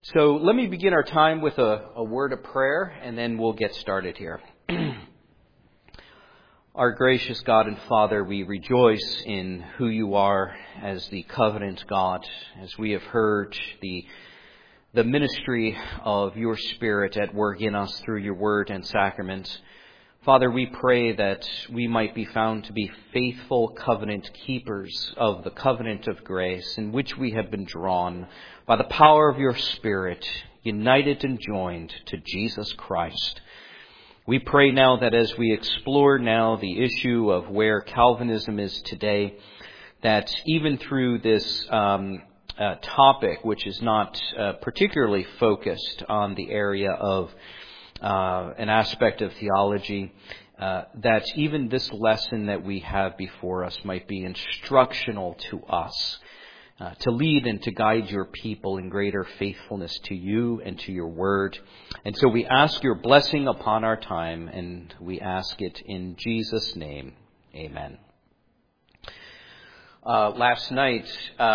So let me begin our time with a word of prayer, and then we'll get started here. Our gracious God and Father, we rejoice in who you are as the covenant God, as we have heard the ministry of your Spirit at work in us through your word and sacrament. Father, we pray that we might be found to be faithful covenant keepers of the covenant of grace in which we have been drawn by the power of your Spirit, united and joined to Jesus Christ. We pray now that as we explore now the issue of where Calvinism is today, that even through this topic, which is not particularly focused on the area of an aspect of theology, that even this lesson that we have before us might be instructional to us, to lead and to guide your people in greater faithfulness to you and to your word. And so we ask your blessing upon our time, and we ask it in Jesus' name. Amen. Last night,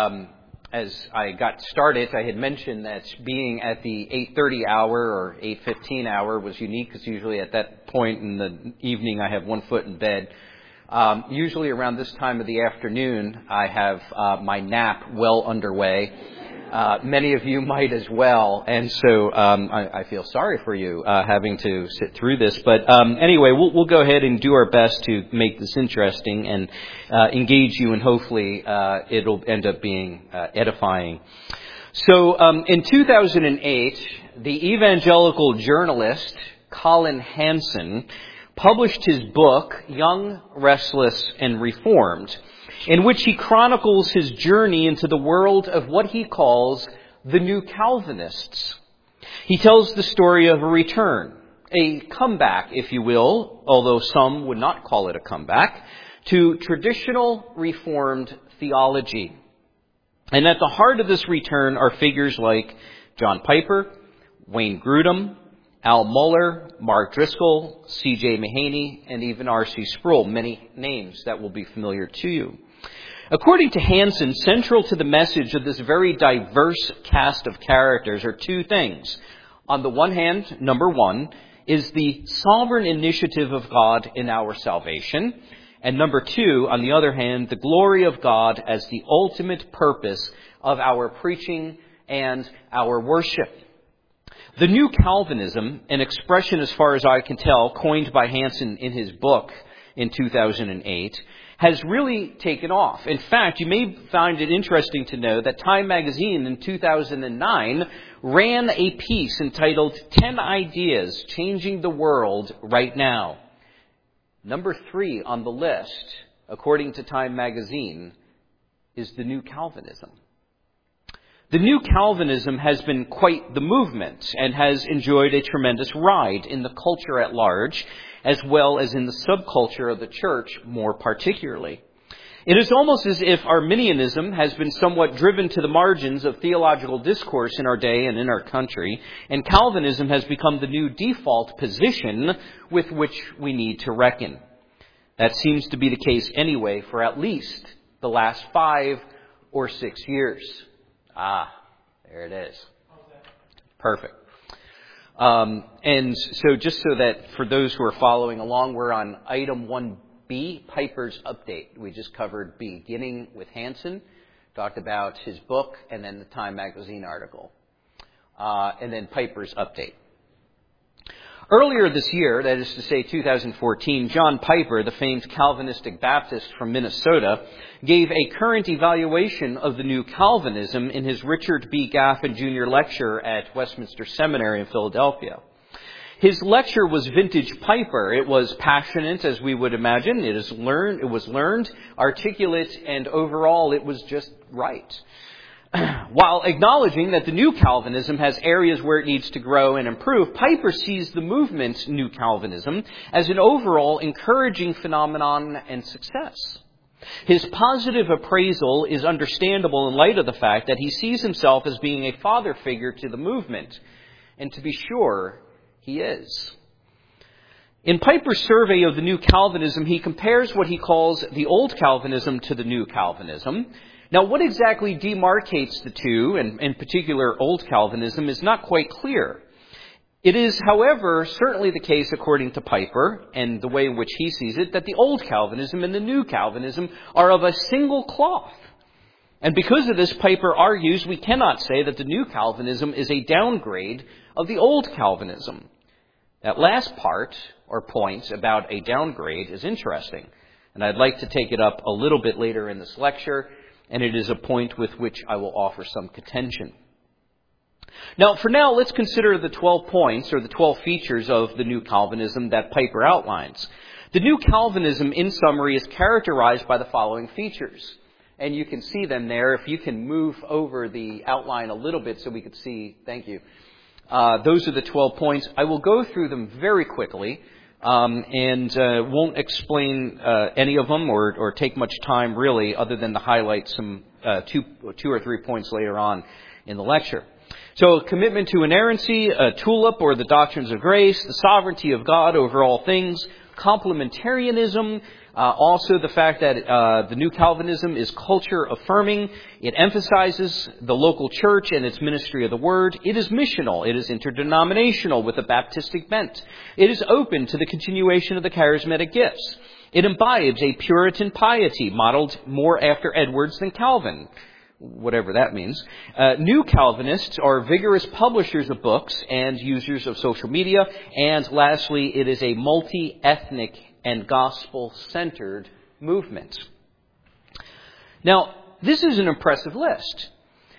as I got started, I had mentioned that being at the 8:30 hour or 8:15 hour was unique, because usually at that point in the evening I have one foot in bed. Usually around this time of the afternoon, I have my nap well underway. Many of you might as well, and so I feel sorry for you having to sit through this. But anyway, we'll go ahead and do our best to make this interesting and engage you, and hopefully it'll end up being edifying. So in 2008, the evangelical journalist Collin Hansen published his book, Young, Restless, and Reformed, in which he chronicles his journey into the world of what he calls the New Calvinists. He tells the story of a return, a comeback, if you will, although some would not call it a comeback, to traditional Reformed theology. And at the heart of this return are figures like John Piper, Wayne Grudem, Al Mohler, Mark Driscoll, C.J. Mahaney, and even R.C. Sproul, many names that will be familiar to you. According to Hansen, central to the message of this very diverse cast of characters are two things. On the one hand, number one, is the sovereign initiative of God in our salvation. And number two, on the other hand, the glory of God as the ultimate purpose of our preaching and our worship. The New Calvinism, an expression as far as I can tell, coined by Hansen in his book in 2008, has really taken off. In fact, you may find it interesting to know that Time magazine in 2009 ran a piece entitled 10 Ideas Changing the World Right Now. Number 3 on the list, according to Time magazine, is the New Calvinism. The New Calvinism has been quite the movement and has enjoyed a tremendous ride in the culture at large, as well as in the subculture of the church more particularly. It is almost as if Arminianism has been somewhat driven to the margins of theological discourse in our day and in our country, and Calvinism has become the new default position with which we need to reckon. That seems to be the case anyway for at least the last 5 or 6 years. There it is. Perfect. And so just so that for those who are following along, we're on item 1B, Piper's update. We just covered beginning with Hansen, talked about his book, and then the Time magazine article, and then Piper's update. Earlier this year, that is to say 2014, John Piper, the famed Calvinistic Baptist from Minnesota, gave a current evaluation of the New Calvinism in his Richard B. Gaffin Jr. lecture at Westminster Seminary in Philadelphia. His lecture was vintage Piper. It was passionate, as we would imagine. It was learned, articulate, and overall it was just right. While acknowledging that the New Calvinism has areas where it needs to grow and improve, Piper sees the movement New Calvinism as an overall encouraging phenomenon and success. His positive appraisal is understandable in light of the fact that he sees himself as being a father figure to the movement, and to be sure, he is. In Piper's survey of the New Calvinism, he compares what he calls the Old Calvinism to the New Calvinism, Now, what exactly demarcates the two, and in particular Old Calvinism, is not quite clear. It is, however, certainly the case, according to Piper, and the way in which he sees it, that the Old Calvinism and the New Calvinism are of a single cloth. And because of this, Piper argues we cannot say that the New Calvinism is a downgrade of the Old Calvinism. That last part, or point, about a downgrade is interesting. And I'd like to take it up a little bit later in this lecture, and it is a point with which I will offer some contention. Now, for now, let's consider the 12 points, or the 12 features of the New Calvinism that Piper outlines. The New Calvinism, in summary, is characterized by the following features. And you can see them there. If you can move over the outline a little bit so we can see, thank you. Those are the 12 points. I will go through them very quickly and won't explain any of them or take much time, really, other than to highlight some two or three points later on in the lecture. So, commitment to inerrancy, tulip, or the doctrines of grace, the sovereignty of God over all things, complementarianism, also the fact that the New Calvinism is culture affirming. It emphasizes the local church and its ministry of the word. It is missional. It is interdenominational with a Baptistic bent. It is open to the continuation of the charismatic gifts. It imbibes a Puritan piety modeled more after Edwards than Calvin, whatever that means. New Calvinists are vigorous publishers of books and users of social media. And lastly, it is a multi-ethnic and gospel-centered movement. Now, this is an impressive list.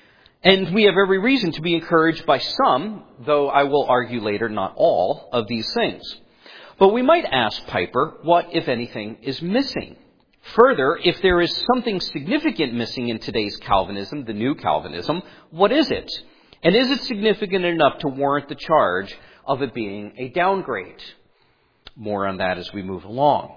And we have every reason to be encouraged by some, though I will argue later not all, of these things. But we might ask Piper, what, if anything, is missing? Further, if there is something significant missing in today's Calvinism, the New Calvinism, what is it? And is it significant enough to warrant the charge of it being a downgrade? More on that as we move along.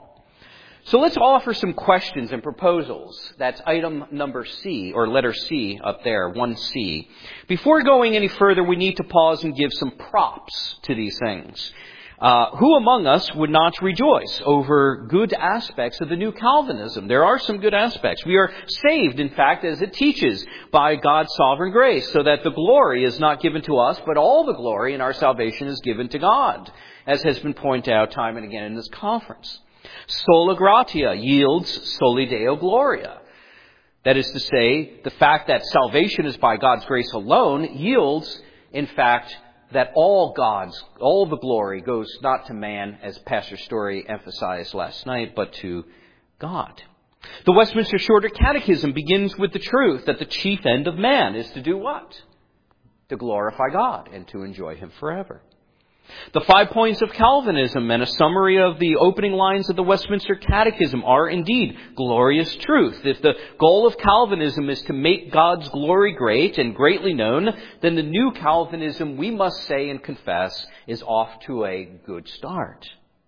So let's offer some questions and proposals. That's item number C, or letter C up there, 1C. Before going any further, we need to pause and give some props to these things. Who among us would not rejoice over good aspects of the New Calvinism? There are some good aspects. We are saved, in fact, as it teaches, by God's sovereign grace, so that the glory is not given to us, but all the glory in our salvation is given to God, as has been pointed out time and again in this conference. Sola gratia yields soli Deo gloria. That is to say, the fact that salvation is by God's grace alone yields, in fact, that all the glory goes not to man, as Pastor Story emphasized last night, but to God. The Westminster Shorter Catechism begins with the truth that the chief end of man is to do what? To glorify God and to enjoy Him forever. The 5 points of Calvinism and a summary of the opening lines of the Westminster Catechism are indeed glorious truth. If the goal of Calvinism is to make God's glory great and greatly known, then the New Calvinism, we must say and confess, is off to a good start.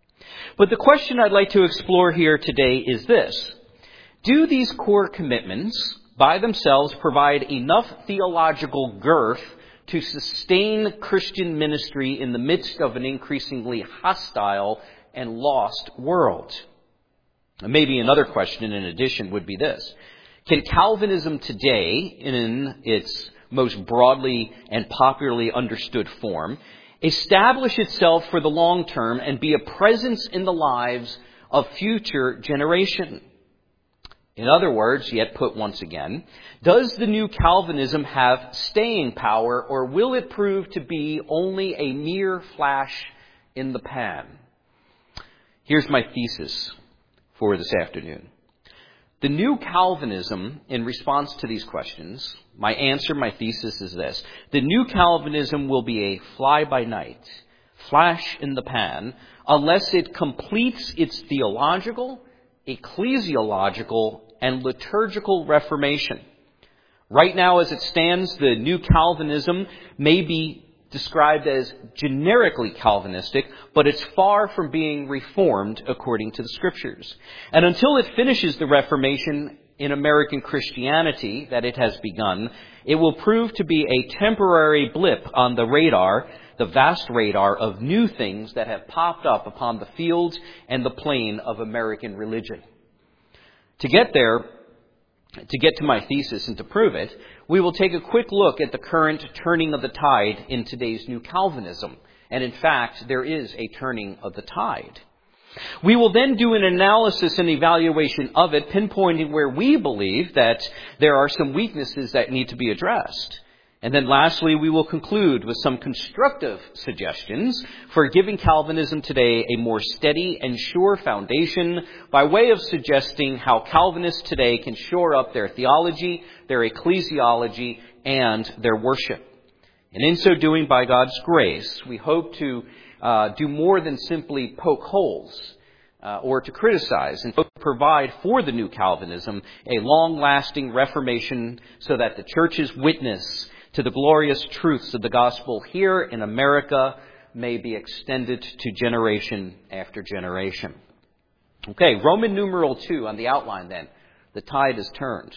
But the question I'd like to explore here today is this. Do these core commitments by themselves provide enough theological girth to sustain Christian ministry in the midst of an increasingly hostile and lost world? Maybe another question in addition would be this. Can Calvinism today, in its most broadly and popularly understood form, establish itself for the long term and be a presence in the lives of future generations? In other words, yet put once again, does the New Calvinism have staying power, or will it prove to be only a mere flash in the pan? Here's my thesis for this afternoon. The New Calvinism, in response to these questions, my thesis is this. The New Calvinism will be a fly-by-night, flash in the pan, unless it completes its theological, ecclesiological, and liturgical reformation. Right now, as it stands, the New Calvinism may be described as generically Calvinistic, but it's far from being reformed according to the Scriptures. And until it finishes the Reformation in American Christianity that it has begun, it will prove to be a temporary blip on the radar, the vast radar of new things that have popped up upon the field and the plain of American religion. To get there, to get to my thesis and to prove it, we will take a quick look at the current turning of the tide in today's New Calvinism. And in fact, there is a turning of the tide. We will then do an analysis and evaluation of it, pinpointing where we believe that there are some weaknesses that need to be addressed. And then lastly, we will conclude with some constructive suggestions for giving Calvinism today a more steady and sure foundation by way of suggesting how Calvinists today can shore up their theology, their ecclesiology, and their worship. And in so doing, by God's grace, we hope to do more than simply poke holes or to criticize, and provide for the New Calvinism a long-lasting reformation so that the church's witness to the glorious truths of the gospel here in America may be extended to generation after generation. Okay, Roman numeral 2 on the outline then. The tide is turned.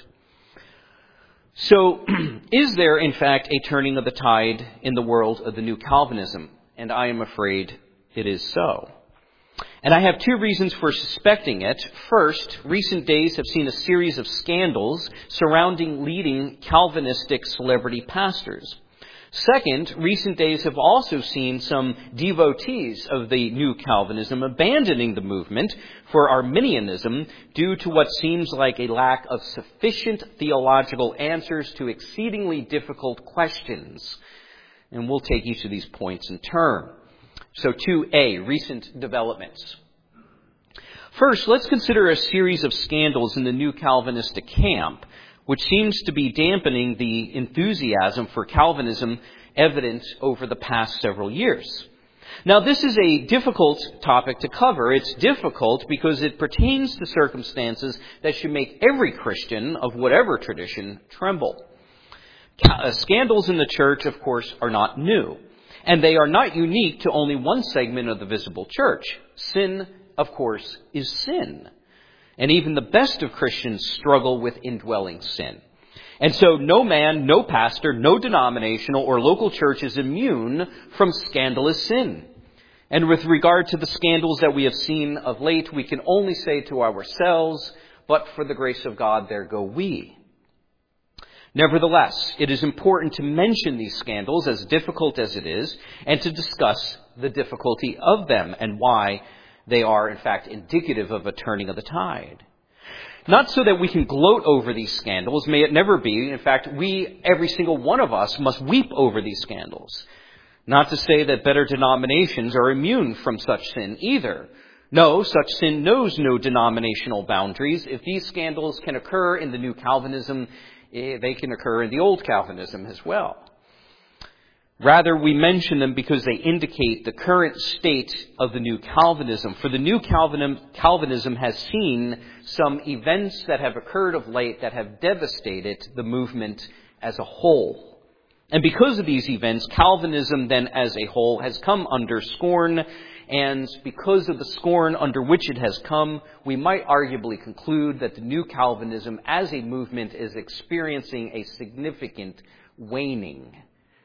So, is there in fact a turning of the tide in the world of the New Calvinism? And I am afraid it is so. And I have two reasons for suspecting it. First, recent days have seen a series of scandals surrounding leading Calvinistic celebrity pastors. Second, recent days have also seen some devotees of the New Calvinism abandoning the movement for Arminianism due to what seems like a lack of sufficient theological answers to exceedingly difficult questions. And we'll take each of these points in turn. So 2A, recent developments. First, let's consider a series of scandals in the New Calvinistic camp, which seems to be dampening the enthusiasm for Calvinism evident over the past several years. Now, this is a difficult topic to cover. It's difficult because it pertains to circumstances that should make every Christian of whatever tradition tremble. Scandals in the church, of course, are not new. And they are not unique to only one segment of the visible church. Sin, of course, is sin. And even the best of Christians struggle with indwelling sin. And so no man, no pastor, no denominational or local church is immune from scandalous sin. And with regard to the scandals that we have seen of late, we can only say to ourselves, but for the grace of God, there go we. Nevertheless, it is important to mention these scandals, as difficult as it is, and to discuss the difficulty of them and why they are, in fact, indicative of a turning of the tide. Not so that we can gloat over these scandals, may it never be. In fact, every single one of us, must weep over these scandals. Not to say that better denominations are immune from such sin either. No, such sin knows no denominational boundaries. If these scandals can occur in the New Calvinism, they can occur in the Old Calvinism as well. Rather, we mention them because they indicate the current state of the New Calvinism. For the New Calvinism has seen some events that have occurred of late that have devastated the movement as a whole. And because of these events, Calvinism then as a whole has come under scorn. And because of the scorn under which it has come, we might arguably conclude that the New Calvinism as a movement is experiencing a significant waning.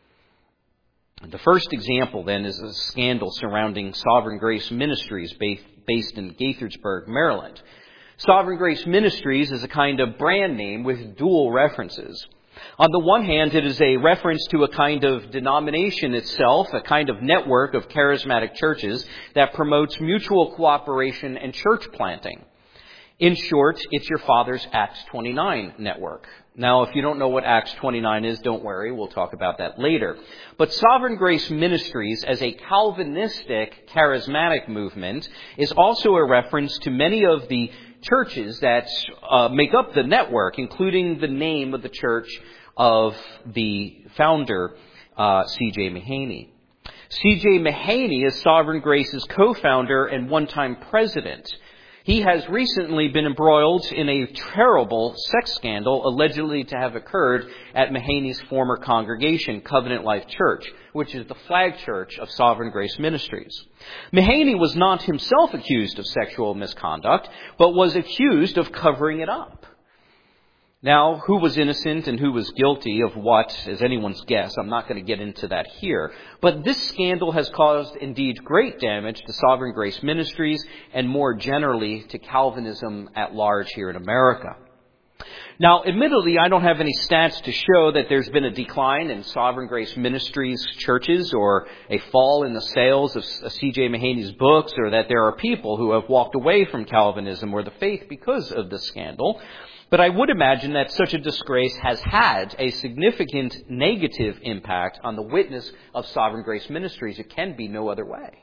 The first example, then, is a scandal surrounding Sovereign Grace Ministries based in Gaithersburg, Maryland. Sovereign Grace Ministries is a kind of brand name with dual references. On the one hand, it is a reference to a kind of denomination itself, a kind of network of charismatic churches that promotes mutual cooperation and church planting. In short, it's your father's Acts 29 network. Now, if you don't know what Acts 29 is, don't worry. We'll talk about that later. But Sovereign Grace Ministries, as a Calvinistic charismatic movement, is also a reference to many of the churches that make up the network, including the name of the church of the founder, C.J. Mahaney. C.J. Mahaney is Sovereign Grace's co-founder and one-time president. He has recently been embroiled in a terrible sex scandal allegedly to have occurred at Mahaney's former congregation, Covenant Life Church, which is the flag church of Sovereign Grace Ministries. Mahaney was not himself accused of sexual misconduct, but was accused of covering it up. Now, who was innocent and who was guilty of what is anyone's guess. I'm not going to get into that here. But this scandal has caused, indeed, great damage to Sovereign Grace Ministries and more generally to Calvinism at large here in America. Now, admittedly, I don't have any stats to show that there's been a decline in Sovereign Grace Ministries churches or a fall in the sales of C.J. Mahaney's books, or that there are people who have walked away from Calvinism or the faith because of this scandal. But I would imagine that such a disgrace has had a significant negative impact on the witness of Sovereign Grace Ministries. It can be no other way.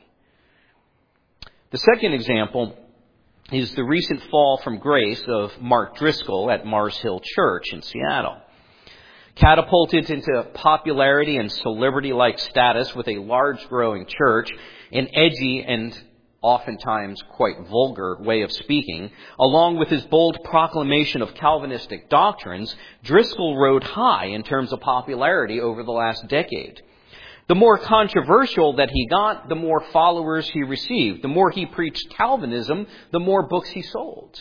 The second example is the recent fall from grace of Mark Driscoll at Mars Hill Church in Seattle. Catapulted into popularity and celebrity-like status with a large growing church, an edgy and oftentimes quite vulgar way of speaking, along with his bold proclamation of Calvinistic doctrines, Driscoll rode high in terms of popularity over the last decade. The more controversial that he got, the more followers he received. The more he preached Calvinism, the more books he sold.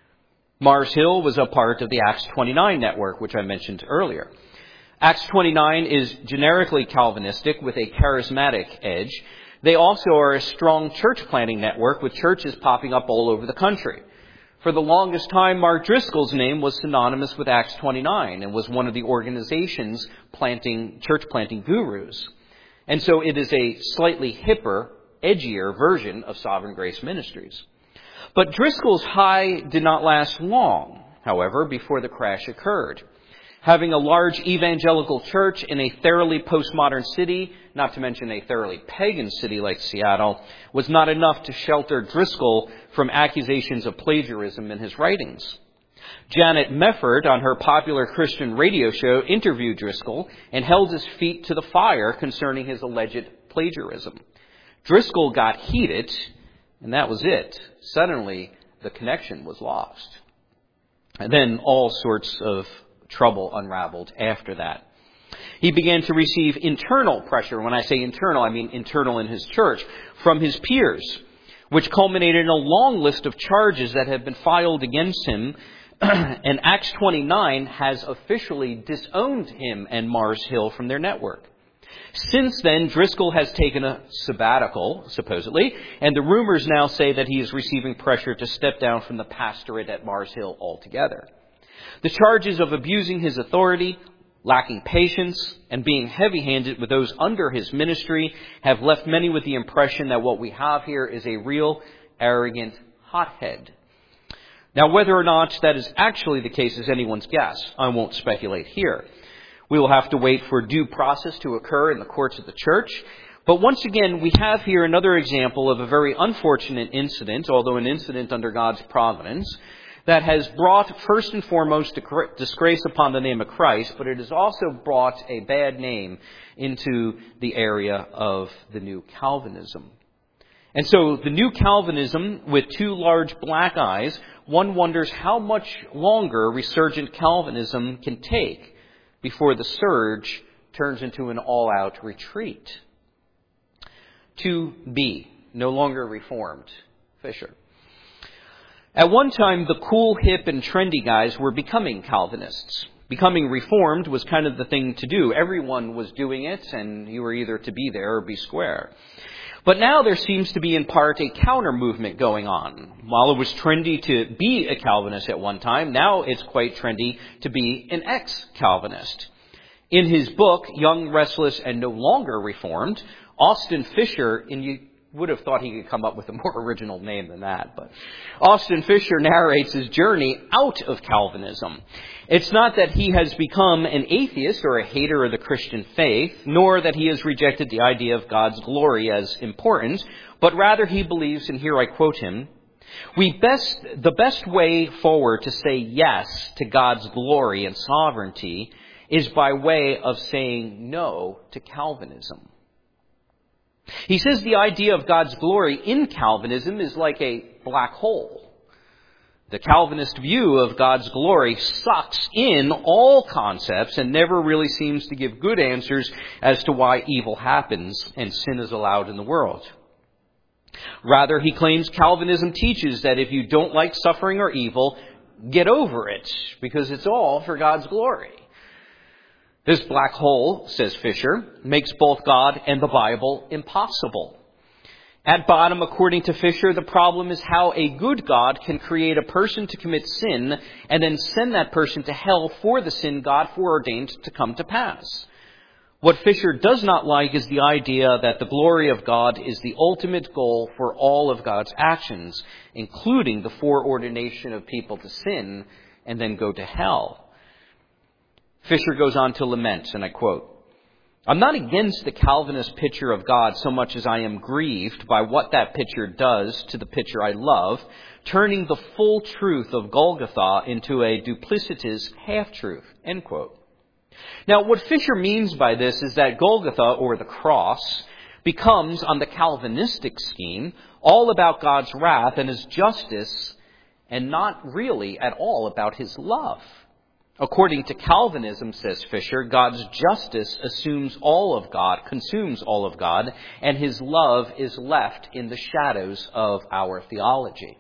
Mars Hill was a part of the Acts 29 network, which I mentioned earlier. Acts 29 is generically Calvinistic with a charismatic edge. They also are a strong church planting network with churches popping up all over the country. For the longest time, Mark Driscoll's name was synonymous with Acts 29 and was one of the organization's church planting gurus. And so it is a slightly hipper, edgier version of Sovereign Grace Ministries. But Driscoll's high did not last long, however, before the crash occurred. Having a large evangelical church in a thoroughly postmodern city, not to mention a thoroughly pagan city like Seattle, was not enough to shelter Driscoll from accusations of plagiarism in his writings. Janet Mefford, on her popular Christian radio show, interviewed Driscoll and held his feet to the fire concerning his alleged plagiarism. Driscoll got heated, and that was it. Suddenly, the connection was lost. And then all sorts of trouble unraveled after that. He began to receive internal pressure. When I say internal, I mean internal in his church, from his peers, which culminated in a long list of charges that had been filed against him. And Acts 29 has officially disowned him and Mars Hill from their network. Since then, Driscoll has taken a sabbatical, supposedly, and the rumors now say that he is receiving pressure to step down from the pastorate at Mars Hill altogether. The charges of abusing his authority, lacking patience, and being heavy-handed with those under his ministry have left many with the impression that what we have here is a real arrogant hothead. Now, whether or not that is actually the case is anyone's guess. I won't speculate here. We will have to wait for due process to occur in the courts of the church. But once again, we have here another example of a very unfortunate incident, although an incident under God's providence, that has brought first and foremost disgrace upon the name of Christ, but it has also brought a bad name into the area of the New Calvinism. And so the New Calvinism with two large black eyes, one wonders how much longer resurgent Calvinism can take before the surge turns into an all-out retreat. 2B, no longer Reformed, Fisher. At one time, the cool, hip, and trendy guys were becoming Calvinists. Becoming Reformed was kind of the thing to do. Everyone was doing it, and you were either to be there or be square. But now there seems to be in part a counter movement going on. While it was trendy to be a Calvinist at one time, now it's quite trendy to be an ex-Calvinist. In his book, Young, Restless, and No Longer Reformed, Austin Fisher, and you would have thought he could come up with a more original name than that, but Austin Fisher narrates his journey out of Calvinism. It's not that he has become an atheist or a hater of the Christian faith, nor that he has rejected the idea of God's glory as important, but rather he believes, and here I quote him, the best way forward to say yes to God's glory and sovereignty is by way of saying no to Calvinism. He says the idea of God's glory in Calvinism is like a black hole. The Calvinist view of God's glory sucks in all concepts and never really seems to give good answers as to why evil happens and sin is allowed in the world. Rather, he claims Calvinism teaches that if you don't like suffering or evil, get over it, because it's all for God's glory. This black hole, says Fisher, makes both God and the Bible impossible. At bottom, according to Fisher, the problem is how a good God can create a person to commit sin and then send that person to hell for the sin God foreordained to come to pass. What Fisher does not like is the idea that the glory of God is the ultimate goal for all of God's actions, including the foreordination of people to sin and then go to hell. Fisher goes on to lament, and I quote, "I'm not against the Calvinist picture of God so much as I am grieved by what that picture does to the picture I love, turning the full truth of Golgotha into a duplicitous half-truth," end quote. Now, what Fisher means by this is that Golgotha, or the cross, becomes, on the Calvinistic scheme, all about God's wrath and his justice, and not really at all about his love. According to Calvinism, says Fisher, God's justice assumes all of God, consumes all of God, and his love is left in the shadows of our theology.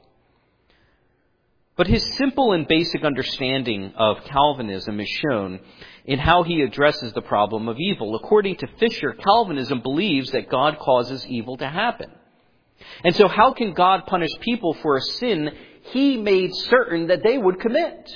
But his simple and basic understanding of Calvinism is shown in how he addresses the problem of evil. According to Fisher, Calvinism believes that God causes evil to happen. And so how can God punish people for a sin he made certain that they would commit?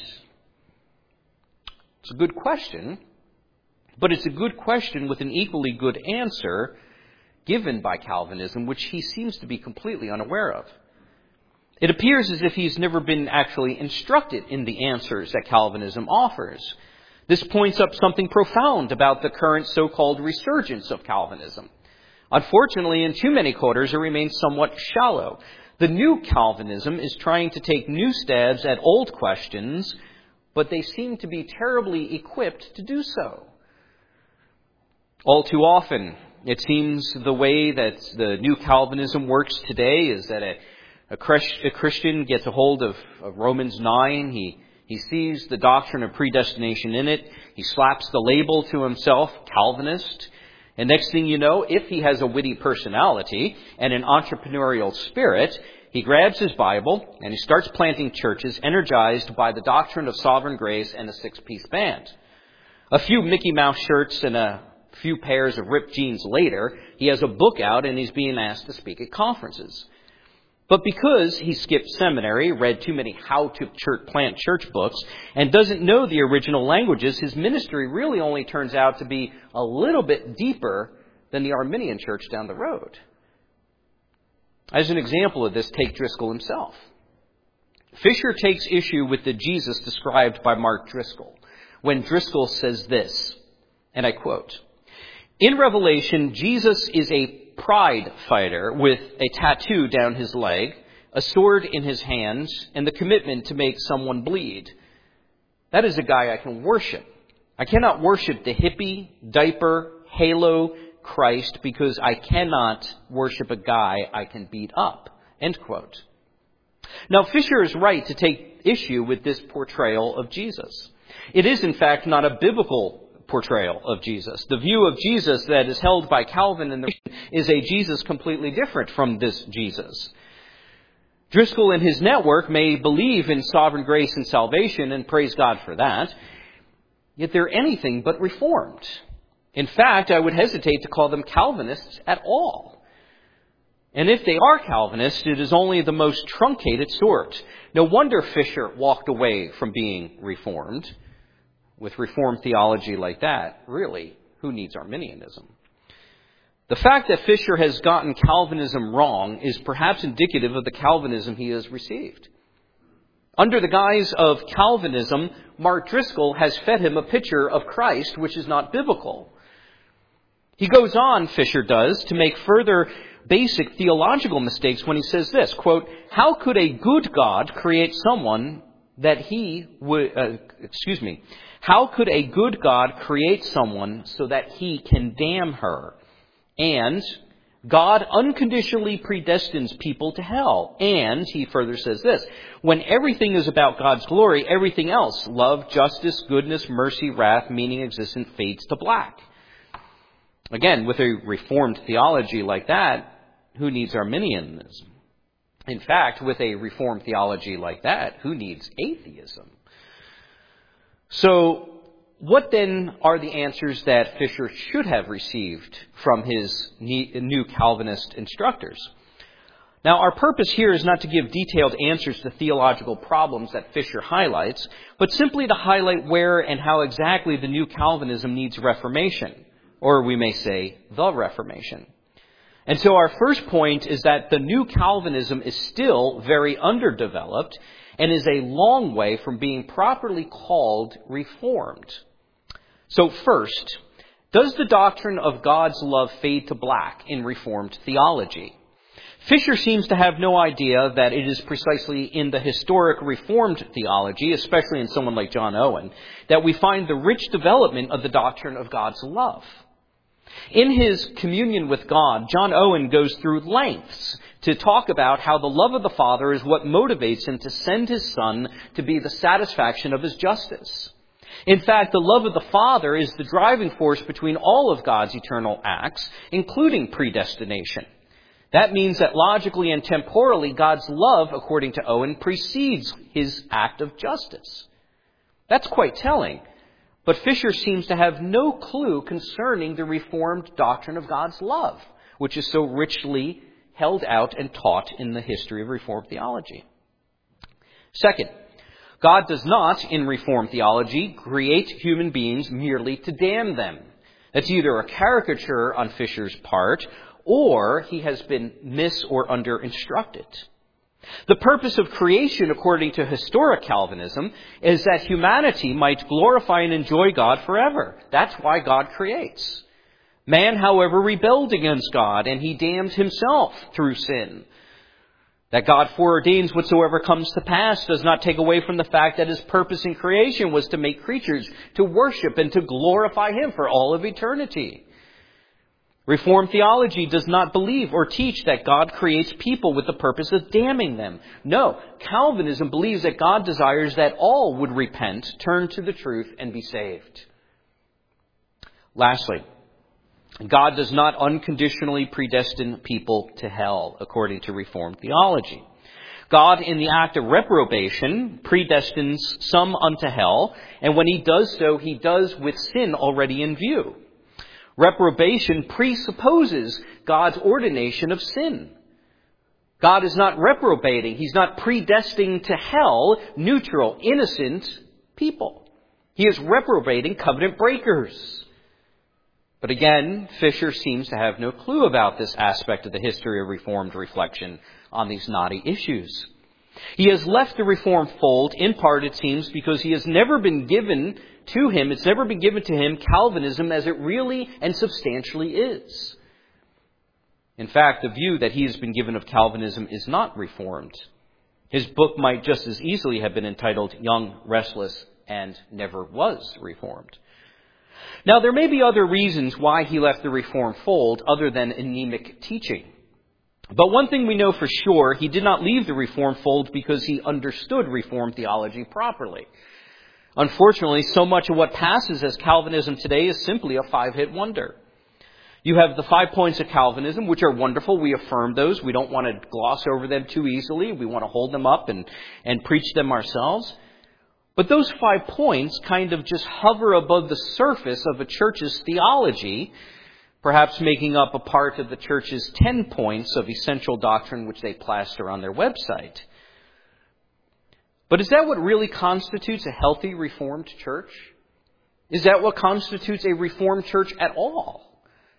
It's a good question, but it's a good question with an equally good answer given by Calvinism, which he seems to be completely unaware of. It appears as if he's never been actually instructed in the answers that Calvinism offers. This points up something profound about the current so-called resurgence of Calvinism. Unfortunately, in too many quarters, it remains somewhat shallow. The new Calvinism is trying to take new stabs at old questions, but they seem to be terribly equipped to do so. All too often, it seems the way that the new Calvinism works today is that a Christian gets a hold of Romans 9. He sees the doctrine of predestination in it. He slaps the label to himself, Calvinist. And next thing you know, if he has a witty personality and an entrepreneurial spirit, he grabs his Bible and he starts planting churches energized by the doctrine of sovereign grace and a six-piece band. A few Mickey Mouse shirts and a few pairs of ripped jeans later, he has a book out and he's being asked to speak at conferences. But because he skipped seminary, read too many plant church books, and doesn't know the original languages, his ministry really only turns out to be a little bit deeper than the Arminian church down the road. As an example of this, take Driscoll himself. Fisher takes issue with the Jesus described by Mark Driscoll when Driscoll says this, and I quote, "In Revelation, Jesus is a pride fighter with a tattoo down his leg, a sword in his hands, and the commitment to make someone bleed. That is a guy I can worship. I cannot worship the hippie, diaper, halo Christ because I cannot worship a guy I can beat up." End quote. Now, Fisher is right to take issue with this portrayal of Jesus. It is, in fact, not a biblical portrayal of Jesus. The view of Jesus that is held by Calvin and is a Jesus completely different from this Jesus. Driscoll and his network may believe in sovereign grace and salvation, and praise God for that, yet they're anything but Reformed. In fact, I would hesitate to call them Calvinists at all. And if they are Calvinists, it is only the most truncated sort. No wonder Fisher walked away from being Reformed. With Reformed theology like that, really, who needs Arminianism? The fact that Fisher has gotten Calvinism wrong is perhaps indicative of the Calvinism he has received. Under the guise of Calvinism, Mark Driscoll has fed him a picture of Christ which is not biblical. He goes on, Fisher does, to make further basic theological mistakes when he says this, quote, "How could a good God create someone that he would, how could a good God create someone so that he can damn her? And God unconditionally predestines people to hell." And he further says this, "When everything is about God's glory, everything else, love, justice, goodness, mercy, wrath, meaning existence, fades to black." Again, with a Reformed theology like that, who needs Arminianism? In fact, with a Reformed theology like that, who needs atheism? So, what then are the answers that Fisher should have received from his new Calvinist instructors? Now, our purpose here is not to give detailed answers to theological problems that Fisher highlights, but simply to highlight where and how exactly the new Calvinism needs reformation, or we may say, the Reformation. And so our first point is that the new Calvinism is still very underdeveloped and is a long way from being properly called Reformed. So first, does the doctrine of God's love fade to black in Reformed theology? Fisher seems to have no idea that it is precisely in the historic Reformed theology, especially in someone like John Owen, that we find the rich development of the doctrine of God's love. In his Communion with God, John Owen goes through lengths to talk about how the love of the Father is what motivates him to send his Son to be the satisfaction of his justice. In fact, the love of the Father is the driving force between all of God's eternal acts, including predestination. That means that logically and temporally, God's love, according to Owen, precedes his act of justice. That's quite telling. But Fisher seems to have no clue concerning the Reformed doctrine of God's love, which is so richly held out and taught in the history of Reformed theology. Second, God does not, in Reformed theology, create human beings merely to damn them. That's either a caricature on Fisher's part, or he has been mis- or under-instructed. The purpose of creation, according to historic Calvinism, is that humanity might glorify and enjoy God forever. That's why God creates. Man, however, rebelled against God, and he damned himself through sin. That God foreordains whatsoever comes to pass does not take away from the fact that his purpose in creation was to make creatures to worship and to glorify him for all of eternity. Reformed theology does not believe or teach that God creates people with the purpose of damning them. No, Calvinism believes that God desires that all would repent, turn to the truth, and be saved. Lastly, God does not unconditionally predestine people to hell, according to Reformed theology. God, in the act of reprobation, predestines some unto hell, and when he does so, he does with sin already in view. Reprobation presupposes God's ordination of sin. God is not reprobating. He's not predestining to hell neutral, innocent people. He is reprobating covenant breakers. But again, Fisher seems to have no clue about this aspect of the history of Reformed reflection on these knotty issues. He has left the Reformed fold, in part, it seems, because he has never been given to him, it's never been given to him Calvinism as it really and substantially is. In fact, the view that he has been given of Calvinism is not Reformed. His book might just as easily have been entitled Young, Restless, and Never Was Reformed. Now, there may be other reasons why he left the Reformed fold other than anemic teaching. But one thing we know for sure, he did not leave the Reformed fold because he understood Reformed theology properly. Unfortunately, so much of what passes as Calvinism today is simply a 5-hit wonder. You have the 5 points of Calvinism, which are wonderful. We affirm those. We don't want to gloss over them too easily. We want to hold them up and preach them ourselves. But those 5 points kind of just hover above the surface of a church's theology, perhaps making up a part of the church's 10 points of essential doctrine which they plaster on their website. But is that what really constitutes a healthy Reformed church? Is that what constitutes a Reformed church at all?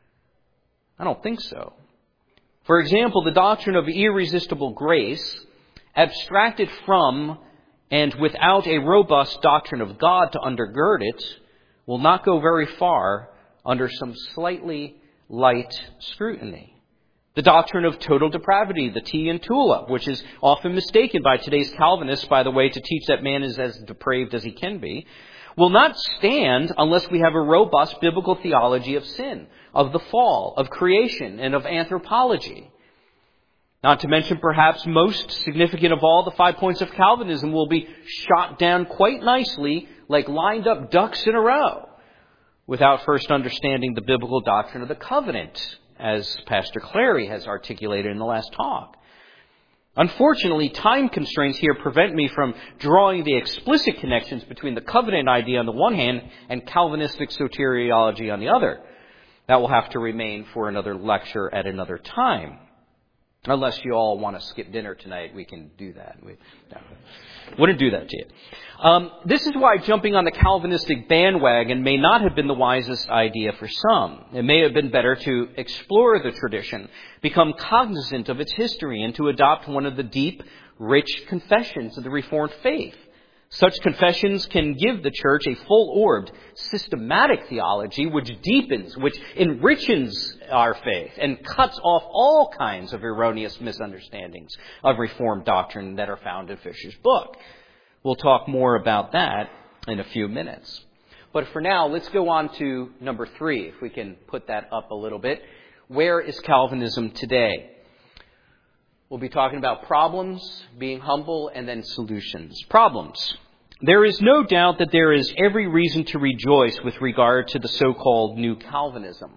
I don't think so. For example, the doctrine of irresistible grace, abstracted from and without a robust doctrine of God to undergird it, will not go very far under some slightly light scrutiny. The doctrine of total depravity, the T in tulip, which is often mistaken by today's Calvinists, by the way, to teach that man is as depraved as he can be, will not stand unless we have a robust biblical theology of sin, of the fall, of creation, and of anthropology. Not to mention, perhaps most significant of all, the 5 points of Calvinism will be shot down quite nicely, like lined up ducks in a row, without first understanding the biblical doctrine of the covenant, as Pastor Clary has articulated in the last talk. Unfortunately, time constraints here prevent me from drawing the explicit connections between the covenant idea on the one hand and Calvinistic soteriology on the other. That will have to remain for another lecture at another time. Unless you all want to skip dinner tonight, we can do that. Wouldn't do that to you. This is why jumping on the Calvinistic bandwagon may not have been the wisest idea for some. It may have been better to explore the tradition, become cognizant of its history, and to adopt one of the deep, rich confessions of the Reformed faith. Such confessions can give the church a full-orbed, systematic theology which deepens, which enriches our faith and cuts off all kinds of erroneous misunderstandings of Reformed doctrine that are found in Fisher's book. We'll talk more about that in a few minutes. But for now, let's go on to number 3, if we can put that up a little bit. Where is Calvinism today? We'll be talking about problems, being humble, and then solutions. Problems. There is no doubt that there is every reason to rejoice with regard to the so-called New Calvinism.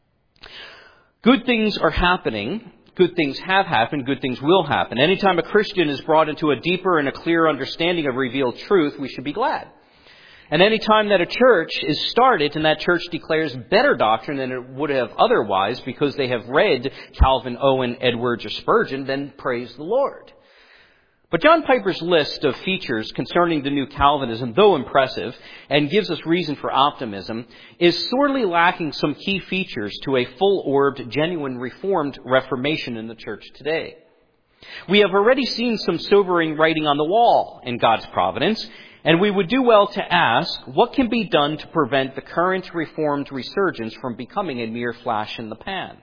Good things are happening. Good things have happened. Good things will happen. Anytime a Christian is brought into a deeper and a clearer understanding of revealed truth, we should be glad. And any time that a church is started and that church declares better doctrine than it would have otherwise because they have read Calvin, Owen, Edwards, or Spurgeon, then praise the Lord. But John Piper's list of features concerning the New Calvinism, though impressive and gives us reason for optimism, is sorely lacking some key features to a full-orbed, genuine Reformed Reformation in the church today. We have already seen some sobering writing on the wall in God's providence, and we would do well to ask, what can be done to prevent the current Reformed resurgence from becoming a mere flash in the pan?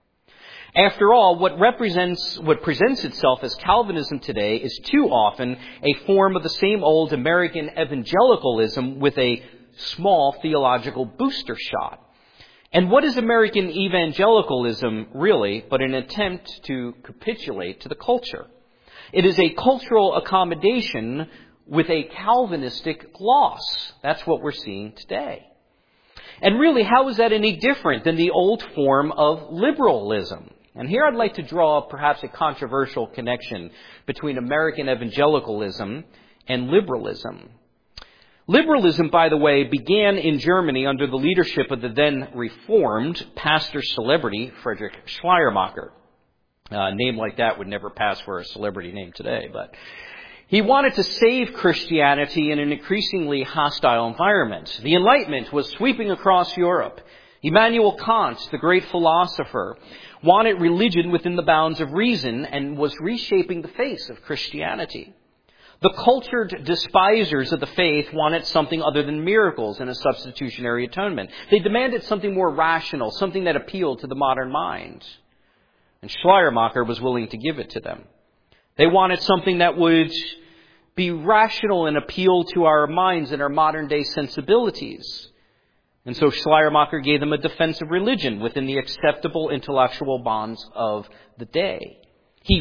After all, what presents itself as Calvinism today is too often a form of the same old American evangelicalism with a small theological booster shot. And what is American evangelicalism really but an attempt to capitulate to the culture? It is a cultural accommodation with a Calvinistic gloss. That's what we're seeing today. And really, how is that any different than the old form of liberalism? And here I'd like to draw perhaps a controversial connection between American evangelicalism and liberalism. Liberalism, by the way, began in Germany under the leadership of the then Reformed pastor celebrity Friedrich Schleiermacher. A name like that would never pass for a celebrity name today, but he wanted to save Christianity in an increasingly hostile environment. The Enlightenment was sweeping across Europe. Immanuel Kant, the great philosopher, wanted religion within the bounds of reason and was reshaping the face of Christianity. The cultured despisers of the faith wanted something other than miracles and a substitutionary atonement. They demanded something more rational, something that appealed to the modern mind. And Schleiermacher was willing to give it to them. They wanted something that would be rational and appeal to our minds and our modern day sensibilities. And so Schleiermacher gave them a defense of religion within the acceptable intellectual bonds of the day. He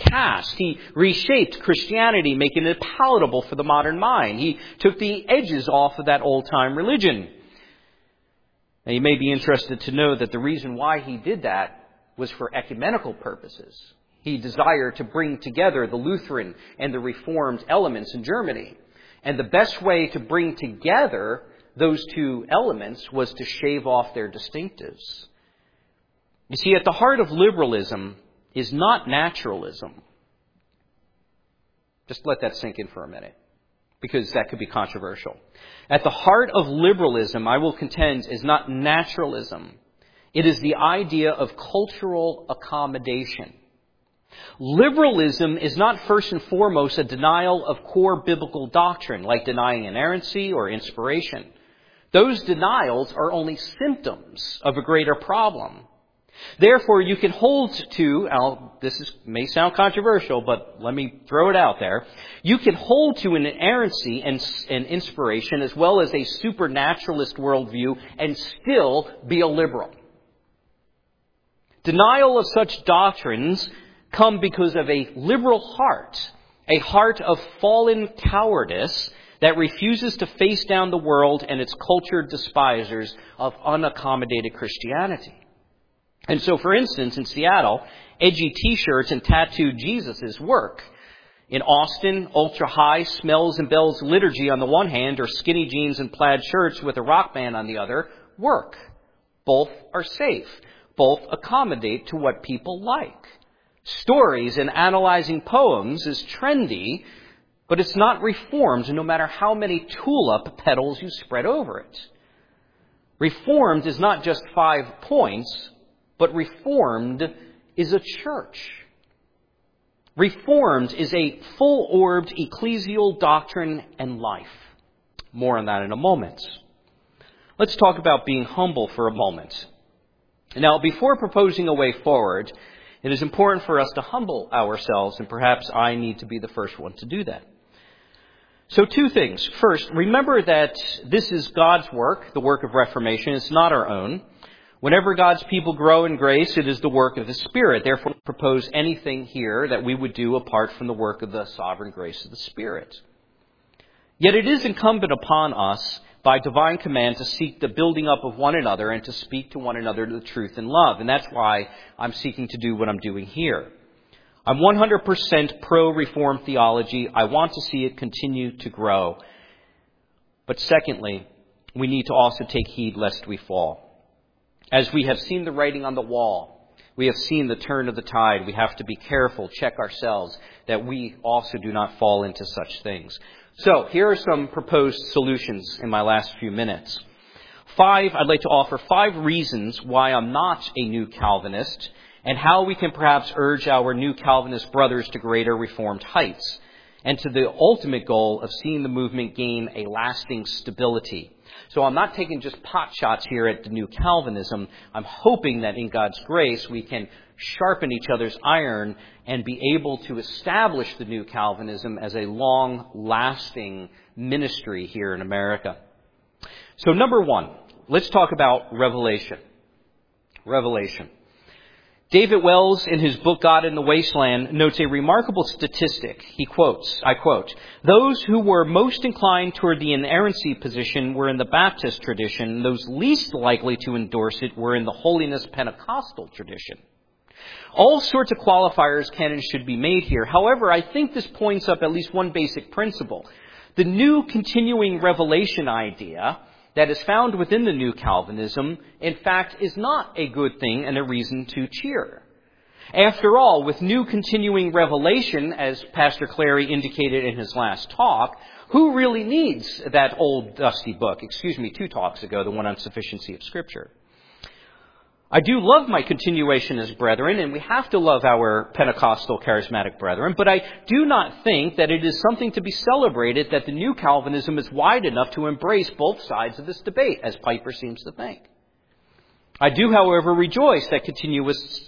reshaped Christianity, making it palatable for the modern mind. He took the edges off of that old-time religion. Now, you may be interested to know that the reason why he did that was for ecumenical purposes. He desired to bring together the Lutheran and the Reformed elements in Germany. And the best way to bring together those two elements was to shave off their distinctives. You see, at the heart of liberalism is not naturalism. Just let that sink in for a minute, because that could be controversial. At the heart of liberalism, I will contend, is not naturalism. It is the idea of cultural accommodation. Liberalism is not first and foremost a denial of core biblical doctrine, like denying inerrancy or inspiration. Those denials are only symptoms of a greater problem. Therefore, you can hold to, may sound controversial, but let me throw it out there. You can hold to an inerrancy and inspiration as well as a supernaturalist worldview and still be a liberal. Denial of such doctrines come because of a liberal heart, a heart of fallen cowardice that refuses to face down the world and its cultured despisers of unaccommodated Christianity. And so, for instance, in Seattle, edgy T-shirts and tattooed Jesuses work. In Austin, ultra-high smells and bells liturgy on the one hand, or skinny jeans and plaid shirts with a rock band on the other, work. Both are safe. Both accommodate to what people like. Stories and analyzing poems is trendy, but it's not Reformed no matter how many tulip petals you spread over it. Reformed is not just 5 points, but Reformed is a church. Reformed is a full-orbed ecclesial doctrine and life. More on that in a moment. Let's talk about being humble for a moment. Now, before proposing a way forward, it is important for us to humble ourselves, and perhaps I need to be the first one to do that. So 2 things. First, remember that this is God's work, the work of Reformation. It's not our own. Whenever God's people grow in grace, it is the work of the Spirit. Therefore, we propose anything here that we would do apart from the work of the sovereign grace of the Spirit. Yet it is incumbent upon us by divine command to seek the building up of one another and to speak to one another the truth in love. And that's why I'm seeking to do what I'm doing here. I'm 100% pro-Reformed theology. I want to see it continue to grow. But secondly, we need to also take heed lest we fall. As we have seen the writing on the wall, we have seen the turn of the tide. We have to be careful, check ourselves, that we also do not fall into such things. So here are some proposed solutions in my last few minutes. I'd like to offer 5 reasons why I'm not a new Calvinist, and how we can perhaps urge our new Calvinist brothers to greater Reformed heights, and to the ultimate goal of seeing the movement gain a lasting stability. So I'm not taking just pot shots here at the new Calvinism. I'm hoping that in God's grace we can sharpen each other's iron and be able to establish the new Calvinism as a long-lasting ministry here in America. So number 1, let's talk about revelation. Revelation. David Wells, in his book God in the Wasteland, notes a remarkable statistic. He quotes, I quote, "Those who were most inclined toward the inerrancy position were in the Baptist tradition. Those least likely to endorse it were in the holiness Pentecostal tradition." All sorts of qualifiers can and should be made here. However, I think this points up at least one basic principle. The new continuing revelation idea that is found within the new Calvinism, in fact, is not a good thing and a reason to cheer. After all, with new continuing revelation, as Pastor Clary indicated in his last talk, who really needs that old dusty book? 2 talks ago, the one on sufficiency of Scripture. I do love my continuationist brethren, and we have to love our Pentecostal charismatic brethren, but I do not think that it is something to be celebrated that the new Calvinism is wide enough to embrace both sides of this debate, as Piper seems to think. I do, however, rejoice that continuationists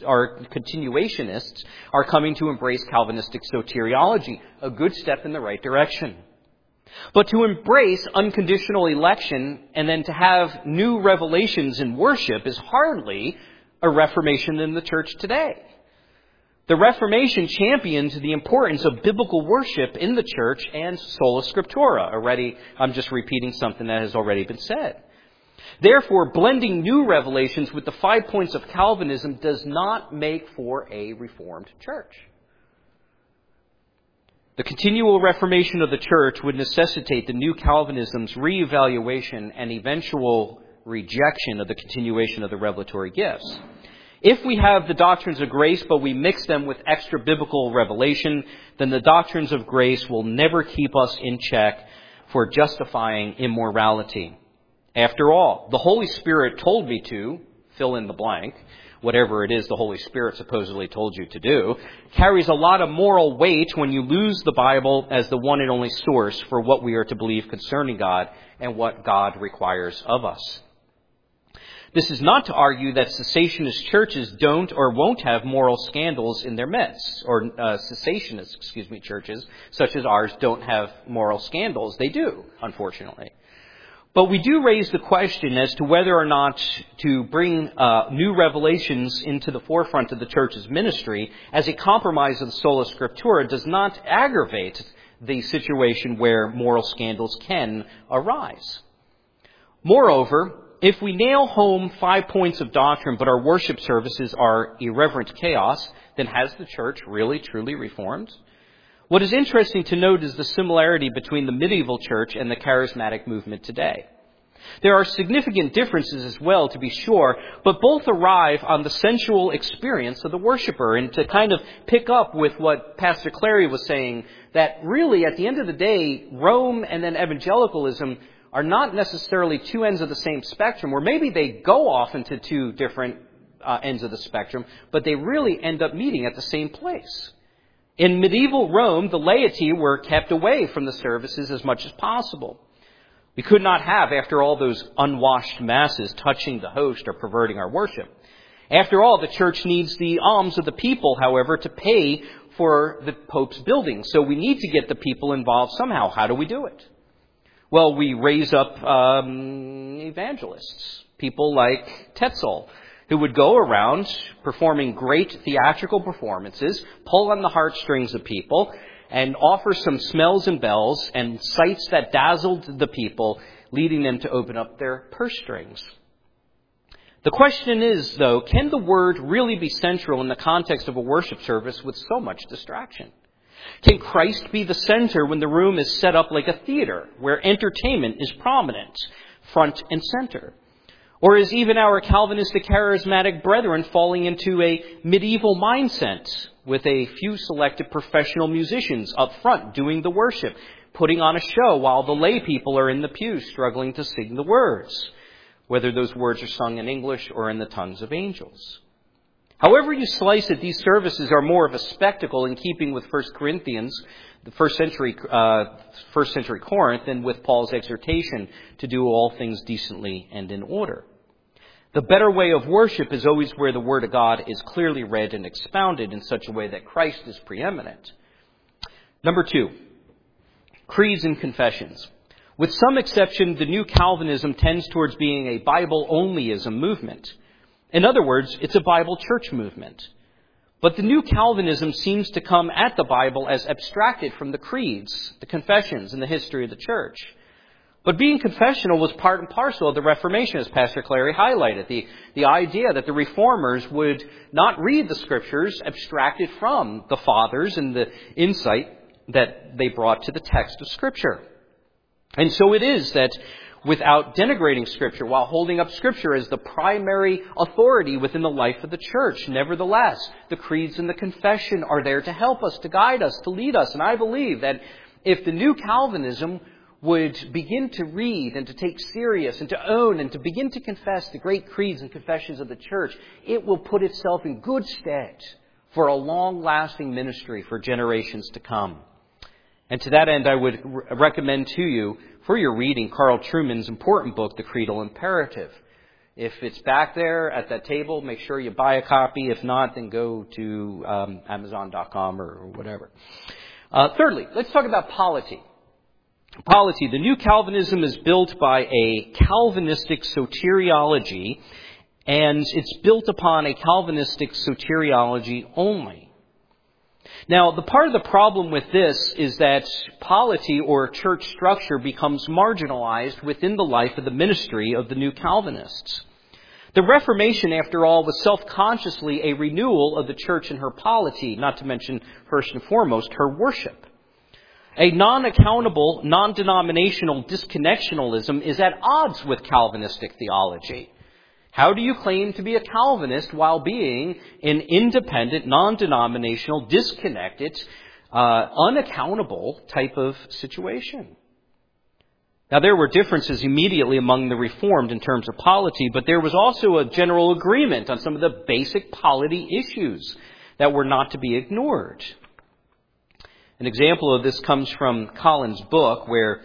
are coming to embrace Calvinistic soteriology, a good step in the right direction. But to embrace unconditional election and then to have new revelations in worship is hardly a reformation in the church today. The Reformation championed the importance of biblical worship in the church and sola scriptura. I'm just repeating something that has already been said. Therefore, blending new revelations with the 5 points of Calvinism does not make for a Reformed church. The continual reformation of the church would necessitate the new Calvinism's reevaluation and eventual rejection of the continuation of the revelatory gifts. If we have the doctrines of grace, but we mix them with extra biblical revelation, then the doctrines of grace will never keep us in check for justifying immorality. After all, the Holy Spirit told me to, fill in the blank, whatever it is the Holy Spirit supposedly told you to do, carries a lot of moral weight when you lose the Bible as the one and only source for what we are to believe concerning God and what God requires of us. This is not to argue that cessationist churches don't or won't have moral scandals in their midst, or cessationist, churches such as ours don't have moral scandals. They do, unfortunately. But we do raise the question as to whether or not to bring new revelations into the forefront of the church's ministry as a compromise of the sola scriptura does not aggravate the situation where moral scandals can arise. Moreover, if we nail home 5 points of doctrine but our worship services are irreverent chaos, then has the church really truly reformed? What is interesting to note is the similarity between the medieval church and the charismatic movement today. There are significant differences as well, to be sure, but both arrive on the sensual experience of the worshiper. And to kind of pick up with what Pastor Clary was saying, that really at the end of the day, Rome and then evangelicalism are not necessarily two ends of the same spectrum, or maybe they go off into two different ends of the spectrum, but they really end up meeting at the same place. In medieval Rome, the laity were kept away from the services as much as possible. We could not have, after all, those unwashed masses touching the host or perverting our worship. After all, the church needs the alms of the people, however, to pay for the Pope's building. So we need to get the people involved somehow. How do we do it? Well, we raise up evangelists, people like Tetzel, who would go around performing great theatrical performances, pull on the heartstrings of people, and offer some smells and bells and sights that dazzled the people, leading them to open up their purse strings. The question is, though, can the word really be central in the context of a worship service with so much distraction? Can Christ be the center when the room is set up like a theater, where entertainment is prominent, front and center? Or is even our Calvinistic charismatic brethren falling into a medieval mindset with a few selected professional musicians up front doing the worship, putting on a show while the lay people are in the pews struggling to sing the words, whether those words are sung in English or in the tongues of angels? However you slice it, these services are more of a spectacle in keeping with 1 Corinthians, the first century Corinth, than with Paul's exhortation to do all things decently and in order. The better way of worship is always where the Word of God is clearly read and expounded in such a way that Christ is preeminent. Number 2, creeds and confessions. With some exception, the new Calvinism tends towards being a Bible-onlyism movement. In other words, it's a Bible church movement. But the new Calvinism seems to come at the Bible as abstracted from the creeds, the confessions, and the history of the church. But being confessional was part and parcel of the Reformation, as Pastor Clary highlighted. The idea that the Reformers would not read the Scriptures abstracted from the Fathers and the insight that they brought to the text of Scripture. And so it is that without denigrating Scripture, while holding up Scripture as the primary authority within the life of the church, nevertheless, the creeds and the confession are there to help us, to guide us, to lead us. And I believe that if the new Calvinism would begin to read and to take serious and to own and to begin to confess the great creeds and confessions of the church, it will put itself in good stead for a long-lasting ministry for generations to come. And to that end, I would recommend to you, for your reading, Carl Trueman's important book, The Creedal Imperative. If it's back there at that table, make sure you buy a copy. If not, then go to Amazon.com or whatever. Thirdly, let's talk about polity. Polity. The new Calvinism is built by a Calvinistic soteriology, and it's built upon a Calvinistic soteriology only. Now, the part of the problem with this is that polity or church structure becomes marginalized within the life of the ministry of the new Calvinists. The Reformation, after all, was self-consciously a renewal of the church and her polity, not to mention, first and foremost, her worship. A non-accountable, non-denominational disconnectionalism is at odds with Calvinistic theology. How do you claim to be a Calvinist while being an independent, non-denominational, disconnected, unaccountable type of situation? Now, there were differences immediately among the Reformed in terms of polity, but there was also a general agreement on some of the basic polity issues that were not to be ignored. An example of this comes from Collins' book, where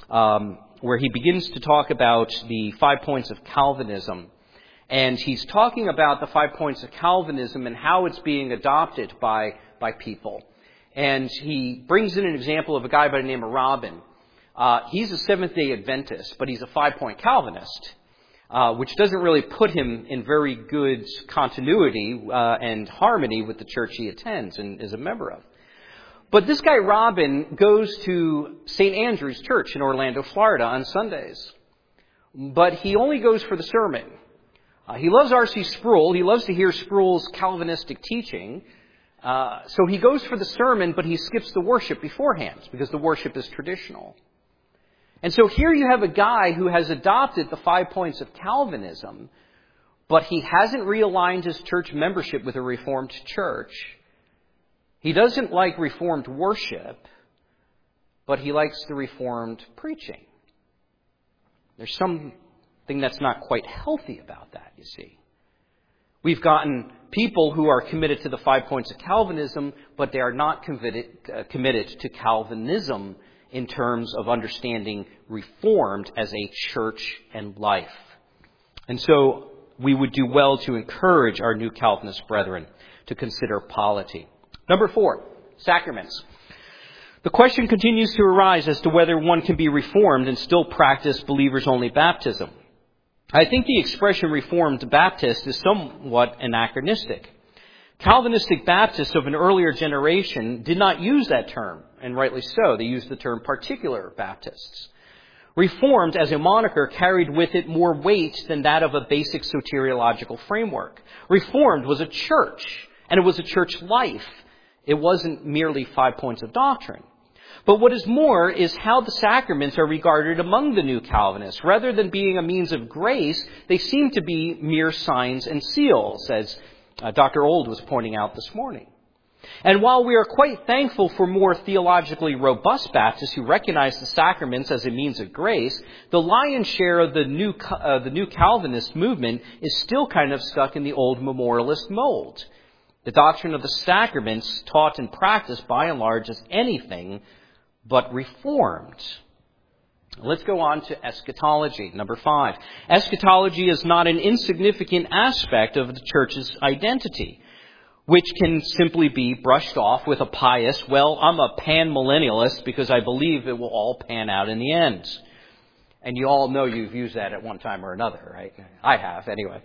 he begins to talk about the 5 points of Calvinism. And he's talking about the 5 points of Calvinism and how it's being adopted by people. And he brings in an example of a guy by the name of Robin. He's a Seventh-day Adventist, but he's a 5-point Calvinist, which doesn't really put him in very good continuity and harmony with the church he attends and is a member of. But this guy, Robin, goes to St. Andrew's Church in Orlando, Florida on Sundays. But he only goes for the sermon. He loves R.C. Sproul. He loves to hear Sproul's Calvinistic teaching. So he goes for the sermon, but he skips the worship beforehand because the worship is traditional. And so here you have a guy who has adopted the 5 points of Calvinism, but he hasn't realigned his church membership with a Reformed church. He doesn't like Reformed worship, but he likes the Reformed preaching. There's something that's not quite healthy about that, you see. We've gotten people who are committed to the 5 points of Calvinism, but they are not committed to Calvinism in terms of understanding Reformed as a church and life. And so we would do well to encourage our new Calvinist brethren to consider polity. Number 4, sacraments. The question continues to arise as to whether one can be Reformed and still practice believers-only baptism. I think the expression Reformed Baptist is somewhat anachronistic. Calvinistic Baptists of an earlier generation did not use that term, and rightly so. They used the term particular Baptists. Reformed as a moniker carried with it more weight than that of a basic soteriological framework. Reformed was a church, and it was a church life. It wasn't merely 5 points of doctrine. But what is more is how the sacraments are regarded among the new Calvinists. Rather than being a means of grace, they seem to be mere signs and seals, as Dr. Old was pointing out this morning. And while we are quite thankful for more theologically robust Baptists who recognize the sacraments as a means of grace, the lion's share of the new Calvinist movement is still kind of stuck in the old memorialist mold. The doctrine of the sacraments, taught and practiced by and large, is anything but Reformed. Let's go on to eschatology. Number 5. Eschatology is not an insignificant aspect of the church's identity, which can simply be brushed off with a pious, well, I'm a pan-millennialist because I believe it will all pan out in the end. And you all know you've used that at one time or another, right? I have, anyway.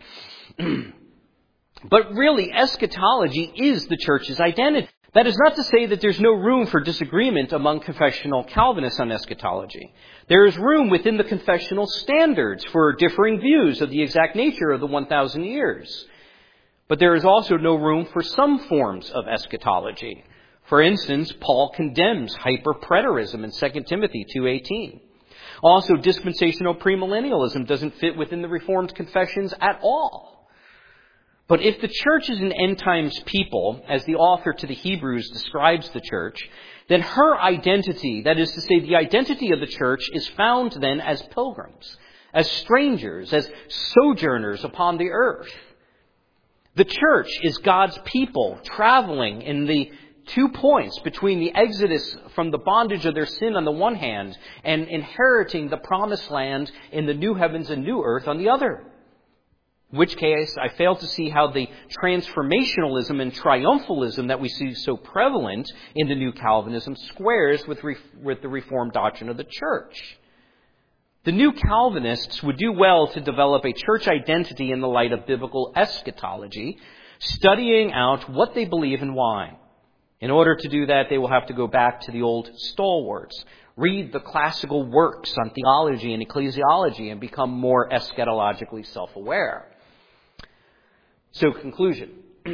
But really, eschatology is the church's identity. That is not to say that there's no room for disagreement among confessional Calvinists on eschatology. There is room within the confessional standards for differing views of the exact nature of the 1,000 years. But there is also no room for some forms of eschatology. For instance, Paul condemns hyperpreterism in 2 Timothy 2:18. Also, dispensational premillennialism doesn't fit within the Reformed confessions at all. But if the church is an end times people, as the author to the Hebrews describes the church, then her identity, that is to say, the identity of the church, is found then as pilgrims, as strangers, as sojourners upon the earth. The church is God's people traveling in the 2 points between the exodus from the bondage of their sin on the one hand and inheriting the promised land in the new heavens and new earth on the other. In which case, I fail to see how the transformationalism and triumphalism that we see so prevalent in the new Calvinism squares with the Reformed doctrine of the church. The new Calvinists would do well to develop a church identity in the light of biblical eschatology, studying out what they believe and why. In order to do that, they will have to go back to the old stalwarts, read the classical works on theology and ecclesiology, and become more eschatologically self-aware. So, conclusion.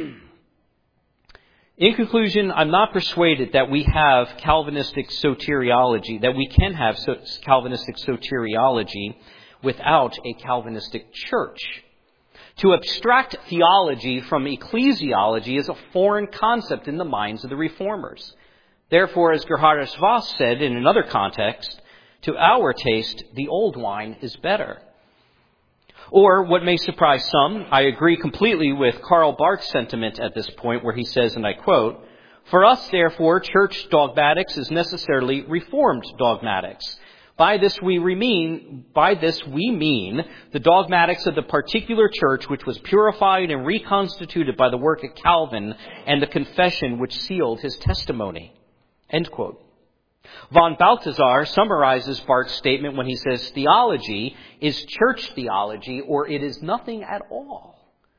In conclusion, I'm not persuaded that we have Calvinistic soteriology, that we can have Calvinistic soteriology without a Calvinistic church. To abstract theology from ecclesiology is a foreign concept in the minds of the Reformers. Therefore, as Gerhardus Voss said in another context, to our taste, the old wine is better. Or, what may surprise some, I agree completely with Karl Barth's sentiment at this point where he says, and I quote, "For us, therefore, church dogmatics is necessarily Reformed dogmatics. By this we mean the dogmatics of the particular church which was purified and reconstituted by the work of Calvin and the confession which sealed his testimony." End quote. Von Balthasar summarizes Barth's statement when he says, "Theology is church theology, or it is nothing at all."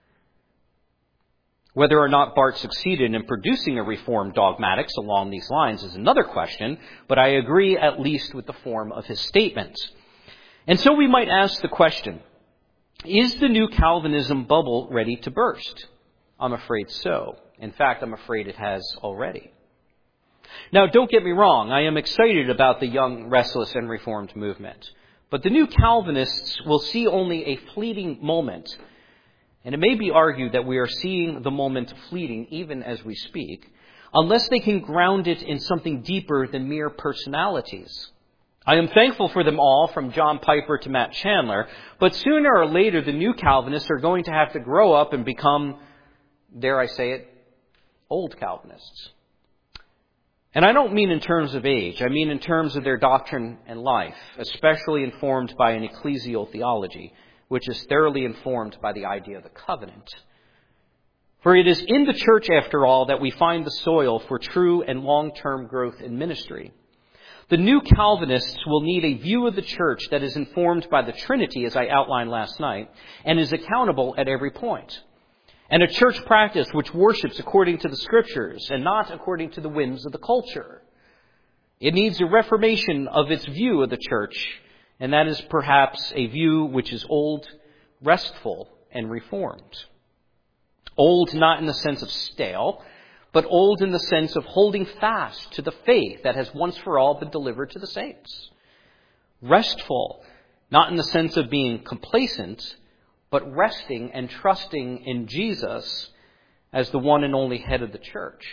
Whether or not Barth succeeded in producing a Reformed dogmatics along these lines is another question, but I agree at least with the form of his statement. And so we might ask the question, is the new Calvinism bubble ready to burst? I'm afraid so. In fact, I'm afraid it has already. Now, don't get me wrong. I am excited about the young, restless, and reformed movement. But the new Calvinists will see only a fleeting moment. And it may be argued that we are seeing the moment fleeting even as we speak, unless they can ground it in something deeper than mere personalities. I am thankful for them all, from John Piper to Matt Chandler, but sooner or later the new Calvinists are going to have to grow up and become, dare I say it, old Calvinists. And I don't mean in terms of age. I mean in terms of their doctrine and life, especially informed by an ecclesial theology, which is thoroughly informed by the idea of the covenant. For it is in the church, after all, that we find the soil for true and long-term growth in ministry. The new Calvinists will need a view of the church that is informed by the Trinity, as I outlined last night, and is accountable at every point. And a church practice which worships according to the Scriptures and not according to the whims of the culture. It needs a reformation of its view of the church, and that is perhaps a view which is old, restful, and reformed. Old not in the sense of stale, but old in the sense of holding fast to the faith that has once for all been delivered to the saints. Restful, not in the sense of being complacent, but resting and trusting in Jesus as the one and only head of the church.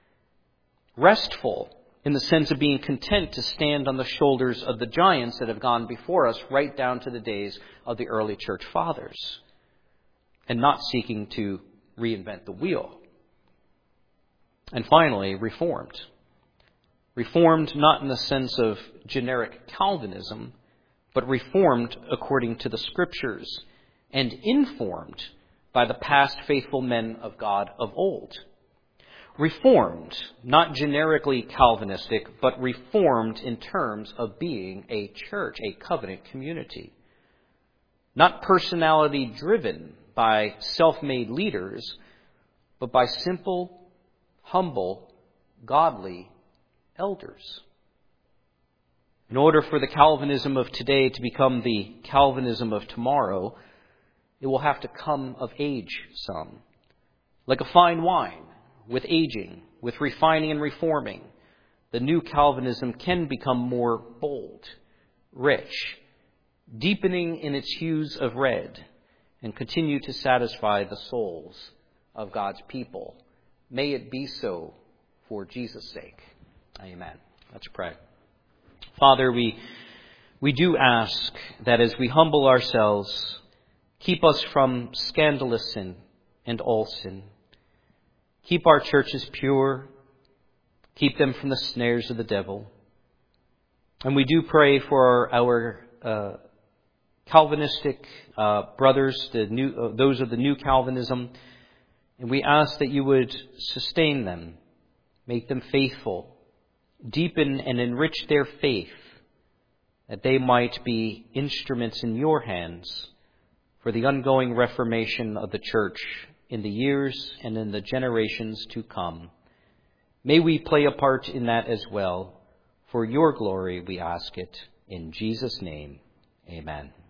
Restful in the sense of being content to stand on the shoulders of the giants that have gone before us right down to the days of the early church fathers, and not seeking to reinvent the wheel. And finally, reformed. Reformed not in the sense of generic Calvinism, but reformed according to the Scriptures and informed by the past faithful men of God of old. Reformed, not generically Calvinistic, but reformed in terms of being a church, a covenant community. Not personality driven by self-made leaders, but by simple, humble, godly elders. In order for the Calvinism of today to become the Calvinism of tomorrow, it will have to come of age some. Like a fine wine, with aging, with refining and reforming, the new Calvinism can become more bold, rich, deepening in its hues of red, and continue to satisfy the souls of God's people. May it be so for Jesus' sake. Amen. Let's pray. Father, we do ask that as we humble ourselves, keep us from scandalous sin and all sin. Keep our churches pure. Keep them from the snares of the devil. And we do pray for our Calvinistic brothers, those of the new Calvinism. And we ask that you would sustain them, make them faithful, deepen and enrich their faith, that they might be instruments in your hands for the ongoing reformation of the church in the years and in the generations to come. May we play a part in that as well. For your glory we ask it. In Jesus' name, amen.